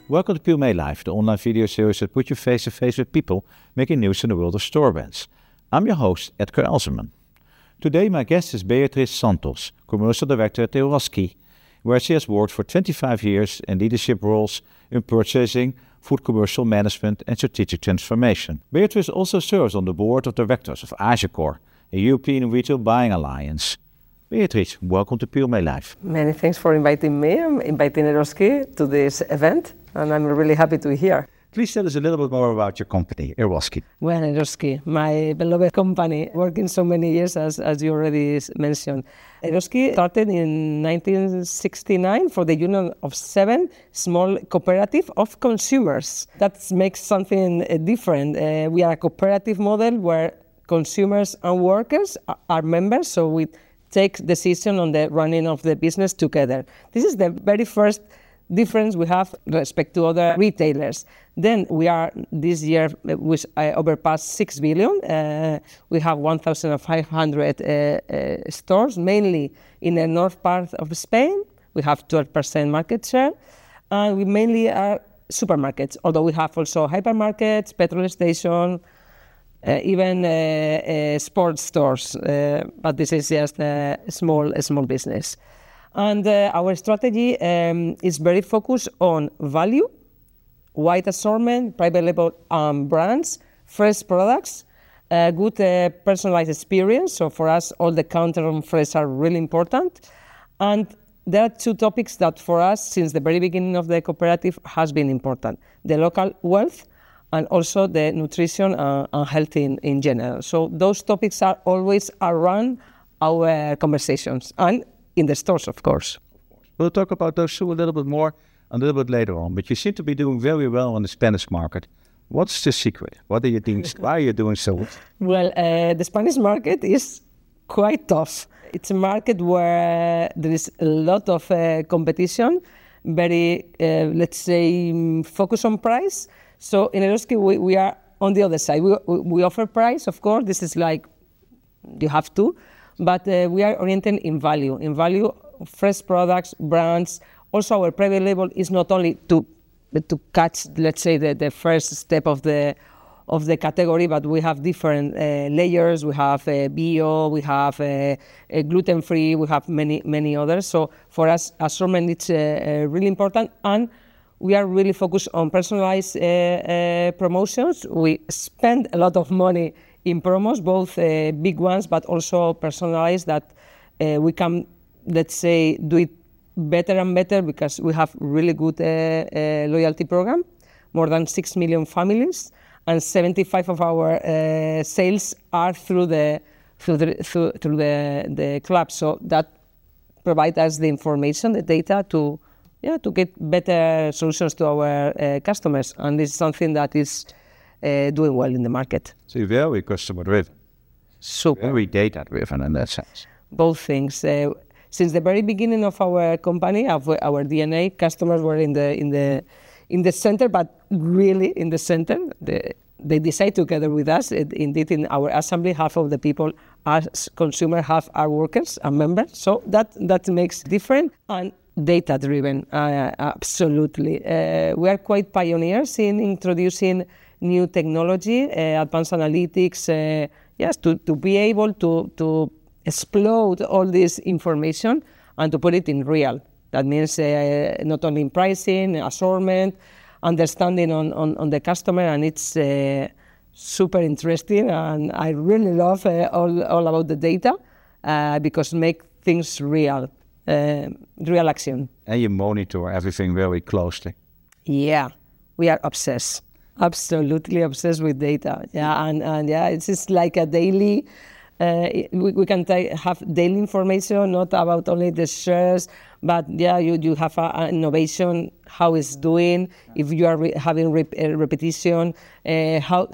Welcome to PLMA Live, the online video series that puts you face to face with people making news in the world of store brands. I'm your host, Edgar Elzerman. Today my guest is Beatriz Santos, Commercial Director at Eroski, where she has worked for 25 years in leadership roles in purchasing, food commercial management and strategic transformation. Beatriz also serves on the board of directors of AgeCore, a European retail buying alliance. Beatriz, welcome to PLMA Live. Many thanks for inviting me. I'm inviting Eroski to this event, and I'm really happy to be here. Please tell us a little bit more about your company, Eroski. Well, Eroski, my beloved company, working so many years as you already mentioned. Eroski started in 1969 for the union of 7 small cooperative of consumers. That makes something different. We are a cooperative model where consumers and workers are members, so we take decision on the running of the business together. This is the very first difference we have respect to other retailers. Then we are this year we overpassed 6 billion. We have 1,500 stores, mainly in the north part of Spain. We have 12% market share, and we mainly are supermarkets. Although we have also hypermarkets, petrol stations, even sports stores. But this is just a small business. And our strategy is very focused on value, wide assortment, private label brands, fresh products, good personalized experience. So for us, all the counter and fresh are really important. And there are 2 topics that for us, since the very beginning of the cooperative, has been important. The local wealth and also the nutrition and health in general. So those topics are always around our conversations and in the stores, of course. We'll talk about those 2 a little bit more a little bit later on, but you seem to be doing very well on the Spanish market. What's the secret? What are you doing? Why are you doing so well? Well, the Spanish market is quite tough. It's a market where there is a lot of competition, very, let's say, focus on price. So in Eroski, we are on the other side. We offer price, of course. This is like, you have to. But we are oriented in value, fresh products, brands. Also, our private label is not only to catch, let's say, the first step of the category, but we have different layers. We have bio, we have gluten-free, we have many others. So for us, assortment is really important, and we are really focused on personalized promotions. We spend a lot of money in promos, both big ones, but also personalized, that we can, let's say, do it better and better because we have really good loyalty program, more than 6 million families, and 75% of our sales are through the club. So that provides us the information, the data to get better solutions to our customers, and this is something that is doing well in the market. So you're very customer-driven. Super. Very data-driven in that sense. Both things. Since the very beginning of our company, of our DNA, customers were in the center, but really in the center. They decide together with us. Indeed, in our assembly, half of the people are consumers, half are workers and members. So that makes different. And data-driven, absolutely. We are quite pioneers in introducing new technology, advanced analytics, to be able to explode all this information and to put it in real. That means not only in pricing, assortment, understanding on the customer, and it's super interesting, and I really love all about the data because make things real action. And you monitor everything very closely. Yeah, we are obsessed. Absolutely obsessed with data. Yeah, and it's just like a daily. We can have daily information, not about only the shares, but you have an innovation, how it's doing, if you are having repetition, how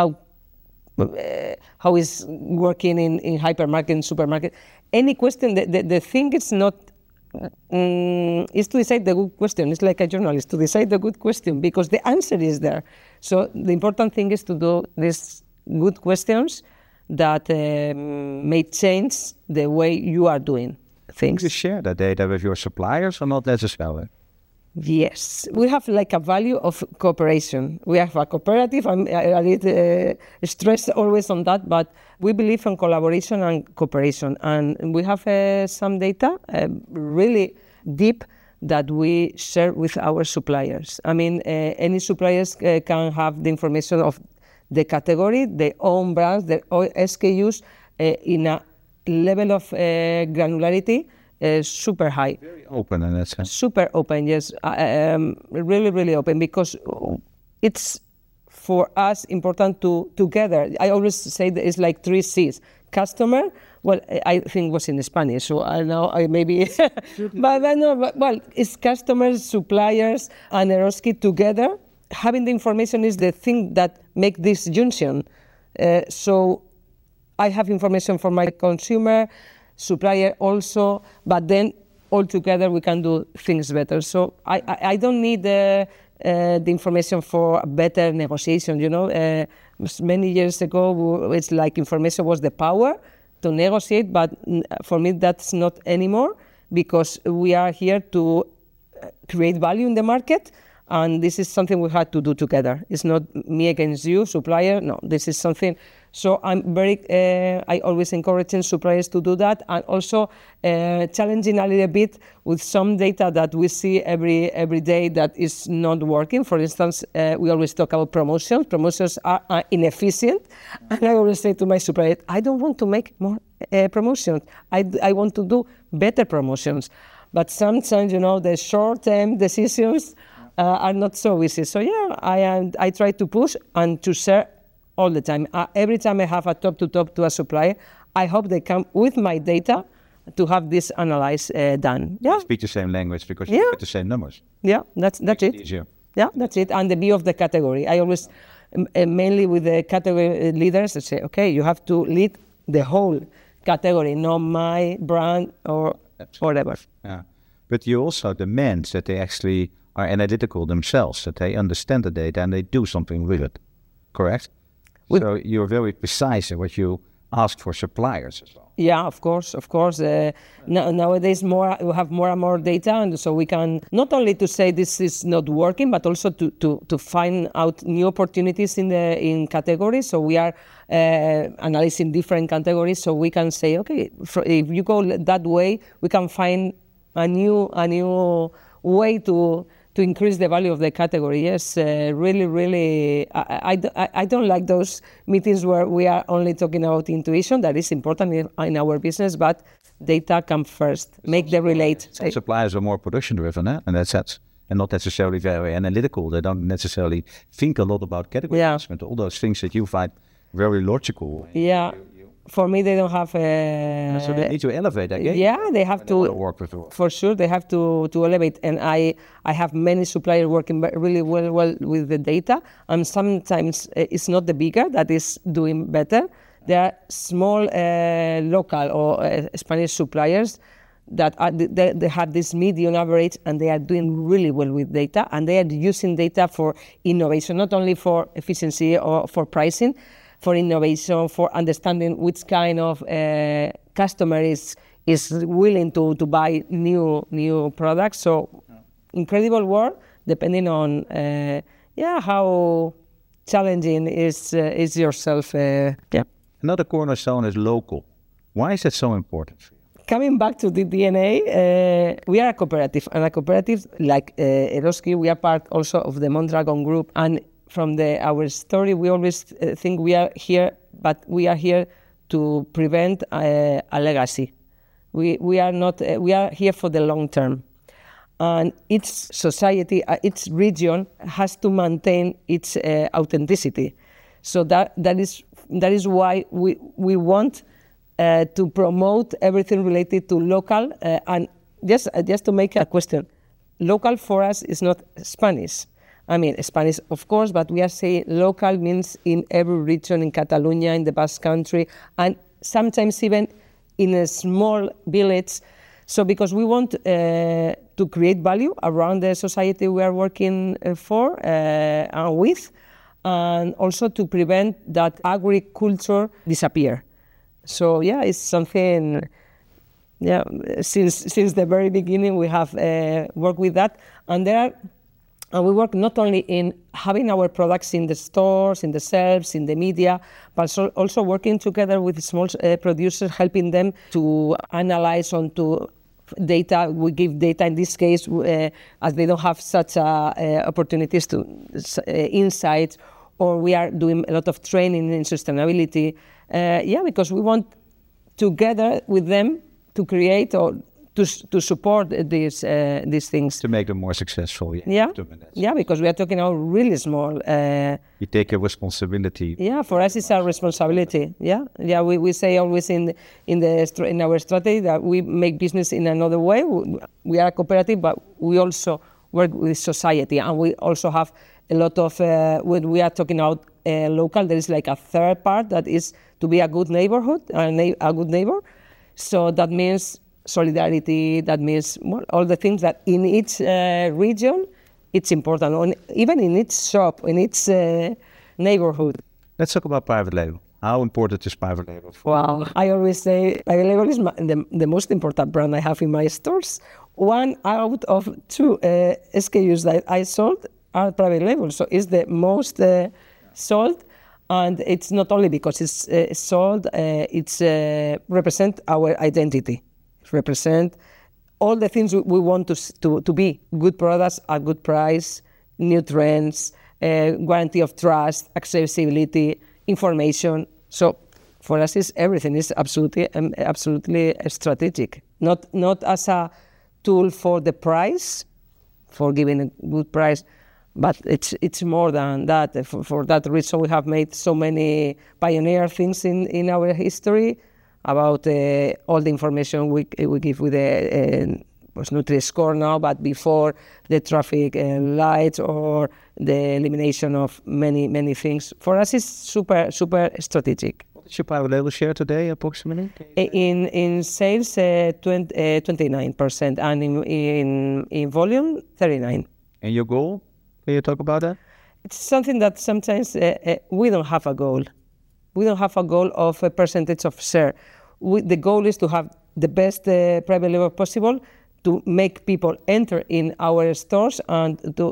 it's working in hypermarket and supermarket. Any question, the thing is not. Is to decide the good question. It's like a journalist to decide the good question because the answer is there. So the important thing is to do these good questions that may change the way you are doing things. Do you share that data with your suppliers or not necessarily? Yes, we have like a value of cooperation. We have a cooperative. I need stress always on that, but we believe in collaboration and cooperation. And we have some data really deep that we share with our suppliers. I mean, any suppliers can have the information of the category, their own brands, their own SKUs in a level of granularity super high. Very open in that sense. Super open, yes. Really, really open, because it's for us important to together. I always say that it's like 3 C's. Customer, well, I think it was in Spanish, so I know I maybe, but it's customers, suppliers, and Eroski together. Having the information is the thing that make this junction. So I have information for my consumer, supplier also, but then all together we can do things better. So I don't need the information for a better negotiation. You know, many years ago it's like information was the power to negotiate, but for me that's not anymore, because we are here to create value in the market. And this is something we had to do together. It's not me against you, supplier. No, this is something. So I'm very, I always encourage suppliers to do that, and also challenging a little bit with some data that we see every day that is not working. For instance, we always talk about promotions. Promotions are inefficient. And I always say to my supplier, I don't want to make more promotions. I want to do better promotions. But sometimes, you know, the short-term decisions are not so easy. So yeah, I try to push and to share all the time. Every time I have a talk to a supplier, I hope they come with my data to have this analysis done. Yeah. You speak the same language because you get the same numbers. Yeah, that's it. Easier. Yeah, that's it. And the view of the category. I always, mainly with the category leaders, I say, okay, you have to lead the whole category, not my brand or whatever. Yeah. But you also demand that they actually are analytical themselves, that they understand the data and they do something with it, correct? So you're very precise in what you ask for suppliers as well. Yeah, of course. Nowadays, we have more and more data, and so we can not only to say this is not working, but also to find out new opportunities in categories. So we are analyzing different categories, so we can say, okay, if you go that way, we can find a new way to increase the value of the category. Yes, really, I don't like those meetings where we are only talking about intuition. That is important in our business, but data comes first. Make them relate. Some suppliers are more production-driven in that sense, and not necessarily very analytical. They don't necessarily think a lot about category management. All those things that you find very logical. Yeah. For me, they don't have so they need to elevate that game. Yeah, they have to work with for sure. They have to elevate, and I have many suppliers working really well with the data. And sometimes it's not the bigger that is doing better. There are small local or Spanish suppliers that they have this median average, and they are doing really well with data, and they are using data for innovation, not only for efficiency or for pricing. For innovation, for understanding which kind of customer is willing to buy new products. So incredible work, depending on how challenging is yourself. Another cornerstone is local. Why is that so important for you? Coming back to the DNA, we are a cooperative, and a cooperative like Eroski, we are part also of the Mondragon Group, and from our story, we always think we are here, but we are here to prevent a legacy. We are not. We are here for the long term, and each society, each region has to maintain its authenticity. So that is why we want to promote everything related to local. And just to make a question, local for us is not Spanish. I mean, Spanish, of course, but we are saying local means in every region, in Catalonia, in the Basque Country, and sometimes even in a small village. So because we want to create value around the society we are working for and with, and also to prevent that agriculture disappear. So yeah, it's something Yeah, since the very beginning we have worked with that, and we work not only in having our products in the stores, in the shelves, in the media, but also working together with small producers, helping them to analyze onto data. We give data in this case, as they don't have such opportunities to insights, or we are doing a lot of training in sustainability. Because we want together with them to create or to support these things. To make them more successful. Yeah, because we are talking about really small. You take a responsibility. Yeah, for us it's a responsibility. Yeah. We say always in our strategy that we make business in another way. We are a cooperative, but we also work with society, and we also have a lot of when we are talking about local. There is like a third part that is to be a good neighborhood, a good neighbor. So that means solidarity, that means all the things that in each region it's important, even in each shop, in each neighborhood. Let's talk about private label. How important is private label? Wow, I always say private label is the most important brand I have in my stores. 1 out of 2 SKUs that I sold are private label, so it's the most sold. And it's not only because it's sold, it's represent our identity. Represent all the things we want to be: good products at good price, new trends, guarantee of trust, accessibility, information. So for us, it's everything. It's absolutely strategic. Not as a tool for the price, for giving a good price, but it's more than that. For that reason, we have made so many pioneer things in our history about all the information we give with the Nutri-Score now, but before the traffic lights or the elimination of many things. For us, it's super strategic. What is your private label share today, approximately? In sales, 29%, and in volume, 39%. And your goal? Can you talk about that? It's something that sometimes we don't have a goal. We don't have a goal of a percentage of share. The goal is to have the best private label possible, to make people enter in our stores and to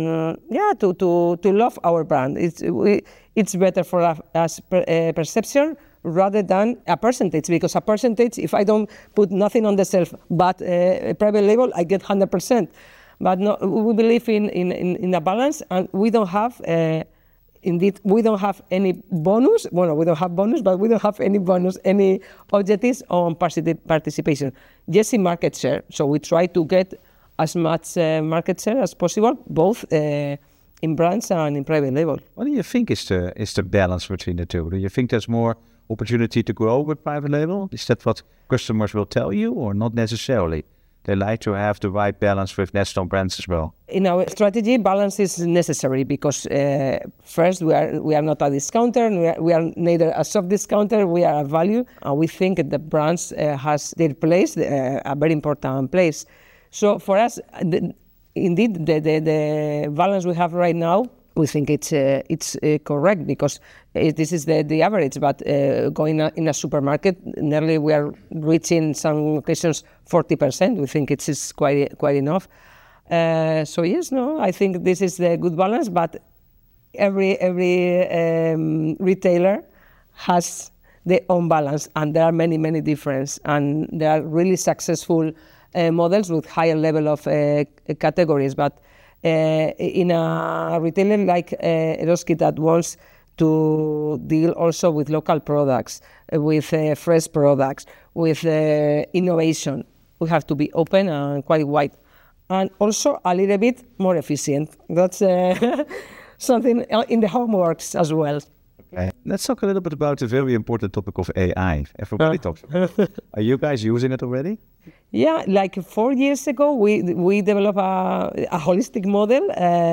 love our brand. It's better for us perception rather than a percentage, because a percentage, if I don't put nothing on the shelf but a private label, I get 100%. But no, we believe in a balance, and we don't have. Indeed, we don't have any bonus. Well, we don't have bonus, but we don't have any bonus, any objectives on participation. Yes, in market share. So we try to get as much market share as possible, both in brands and in private label. What do you think is the balance between the two? Do you think there's more opportunity to grow with private label? Is that what customers will tell you, or not necessarily? They like to have the right balance with national brands as well. In our strategy, balance is necessary because first we are not a discounter. We are neither a soft discounter. We are a value, and we think that the brands has their place, a very important place. So for us, indeed, the balance we have right now, we think it's correct, because this is the average. But going in a supermarket, nearly we are reaching some occasions 40%. We think it is quite enough. So yes, no, I think this is the good balance. But every retailer has their own balance, and there are many differents, and there are really successful models with higher level of categories. But in a retailer like Eroski that wants to deal also with local products, with fresh products, with innovation, we have to be open and quite wide, and also a little bit more efficient. That's something in the homeworks as well. Okay. Let's talk a little bit about the very important topic of AI. Everybody talks about it. Are you guys using it already? Yeah, like 4 years ago, we developed a holistic model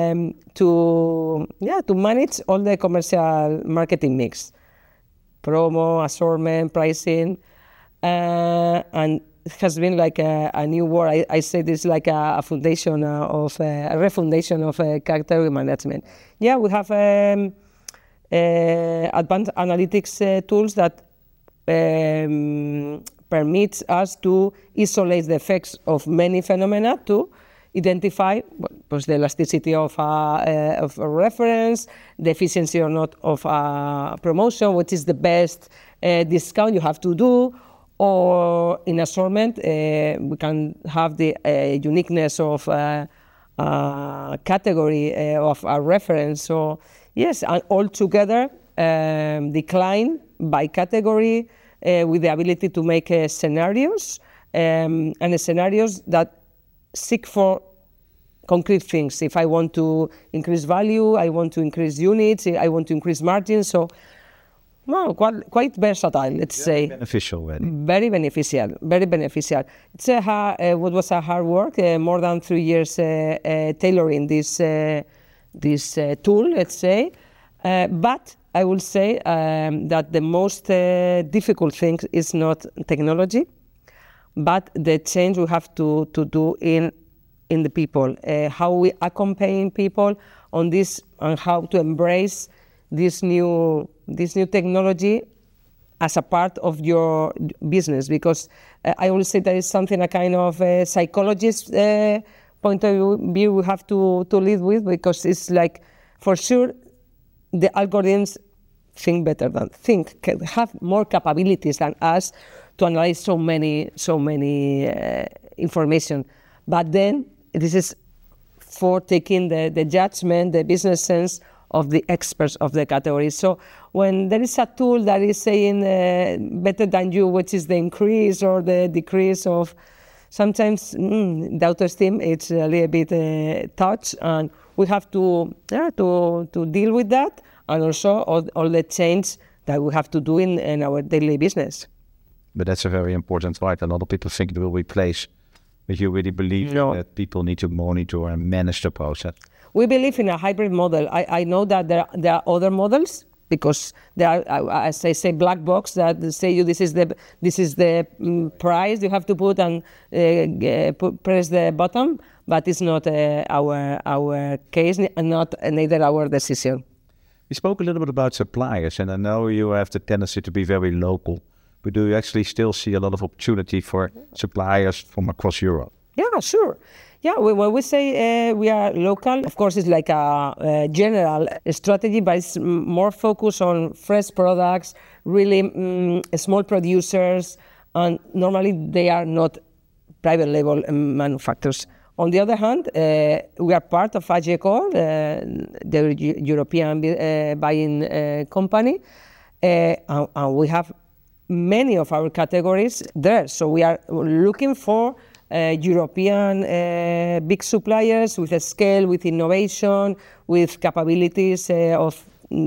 to manage all the commercial marketing mix, promo, assortment, pricing, and it has been like a new word. I say this like a foundation of a refundation of category management. Yeah, we have advanced analytics tools that permits us to isolate the effects of many phenomena to identify the elasticity of a reference, the efficiency or not of a promotion, what is the best discount you have to do, or in assortment, we can have the uniqueness of category of a reference. So yes, and all together decline by category with the ability to make scenarios and the scenarios that seek for concrete things. If I want to increase value, I want to increase units, I want to increase margins. So, well, quite versatile, let's say. Beneficial, really. Very beneficial, very beneficial. It's what was a hard work, more than 3 years tailoring this tool, let's say. But I will say that the most difficult thing is not technology, but the change we have to do in the people, how we accompany people on this and how to embrace this new technology as a part of your business. Because I always say that is something a kind of psychologist point of view we have to lead with, because it's like, for sure, the algorithms have more capabilities than us to analyze so many information. But then this is for taking the judgment, the business sense of the experts of the category. So when there is a tool that is saying better than you, which is the increase or the decrease of, sometimes the autoesteem, it's a little bit touch, and we have to deal with that, and also all the change that we have to do in our daily business. But that's a very important part. A lot of people think it will replace, but you really believe that people need to monitor and manage the process? We believe in a hybrid model. I know that there are other models, because there are, as I say, black box that say you this is the price you have to put and press the button, but it's not our case and not neither our decision. We spoke a little bit about suppliers, and I know you have the tendency to be very local, but do you actually still see a lot of opportunity for suppliers from across Europe? Yeah, sure. Yeah, when we say we are local, of course, it's like a general strategy, but it's more focused on fresh products, really small producers, and normally they are not private label manufacturers. On the other hand, we are part of AGECO, the European buying company, and we have many of our categories there. So we are looking for European big suppliers with a scale, with innovation, with capabilities of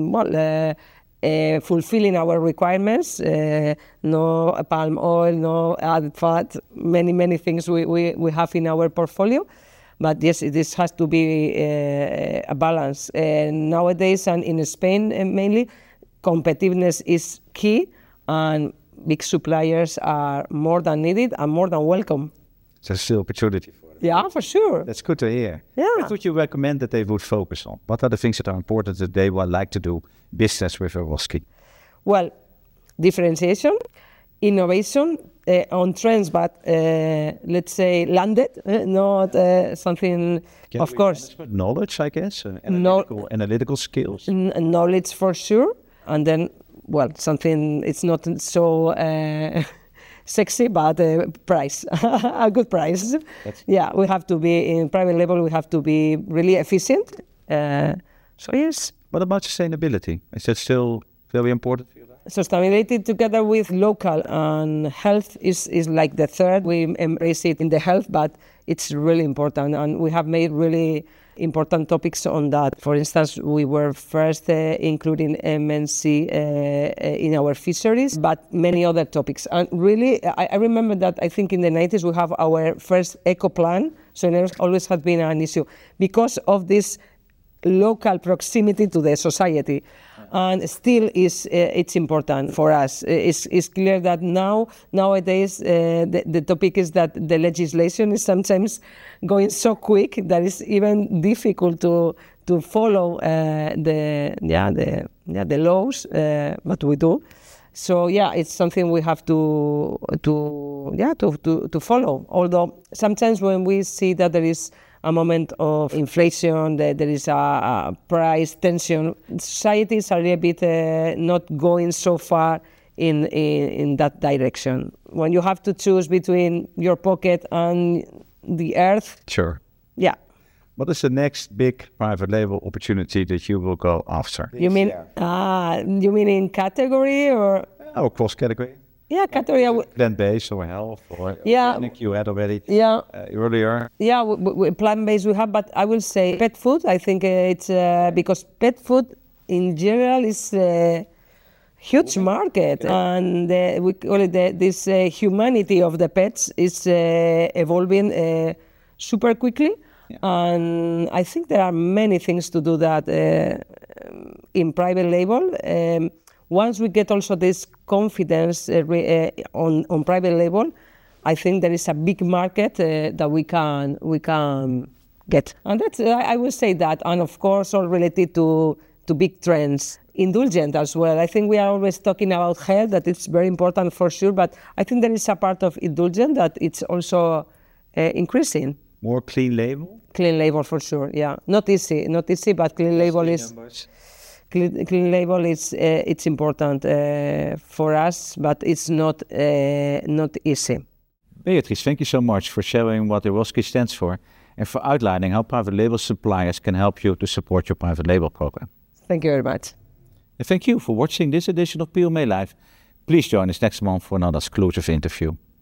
fulfilling our requirements. No palm oil, no added fat, many things we have in our portfolio. But yes, this has to be a balance. Nowadays, and in Spain mainly, competitiveness is key, and big suppliers are more than needed and more than welcome. There's still opportunity for it. Yeah, for sure. That's good to hear. Yeah. What would you recommend that they would focus on? What are the things that are important that they would like to do business with Eroski? Well, differentiation, innovation on trends, but let's say landed, not something, of course. Knowledge, I guess, analytical skills. Knowledge for sure, and then, well, something, it's not so sexy, but price, a good price. Yeah, we have to be, in private label, we have to be really efficient. So yes. What about sustainability? Is that still very important for you? Sustainability together with local and health is like the third. We embrace it in the health, but it's really important, and we have made really important topics on that. For instance, we were first including MNC in our fisheries, but many other topics. And really, I remember that I think in the 90s we have our first eco plan, so it always has been an issue because of this local proximity to the society. And still it's important for us. It's clear that nowadays the topic is that the legislation is sometimes going so quick that it's even difficult to follow the laws, but we do. So yeah, it's something we have to follow. Although sometimes when we see that there is a moment of inflation, that there is a price tension, societies are a bit not going so far in that direction. When you have to choose between your pocket and the earth. Sure. Yeah. What is the next big private label opportunity that you will go after? You mean in category or? Oh, cross category. Yeah, category. Plant-based or health or yeah. organic you had already earlier. Yeah, plant-based we have, but I will say pet food. I think it's because pet food in general is a huge market, and we call it this humanity of the pets is evolving super quickly. Yeah. And I think there are many things to do that in private label. Once we get also this confidence on private label, I think there is a big market that we can get. And that's I will say that, and of course all related to big trends. Indulgent as well. I think we are always talking about health, that it's very important for sure, but I think there is a part of indulgent that it's also increasing. More clean label? Clean label for sure, yeah. Not easy, but clean label is... Clean label is it's important for us, but it's not easy. Beatrice, thank you so much for sharing what Eroski stands for and for outlining how private label suppliers can help you to support your private label program. Thank you very much. And thank you for watching this edition of PLMA Live. Please join us next month for another exclusive interview.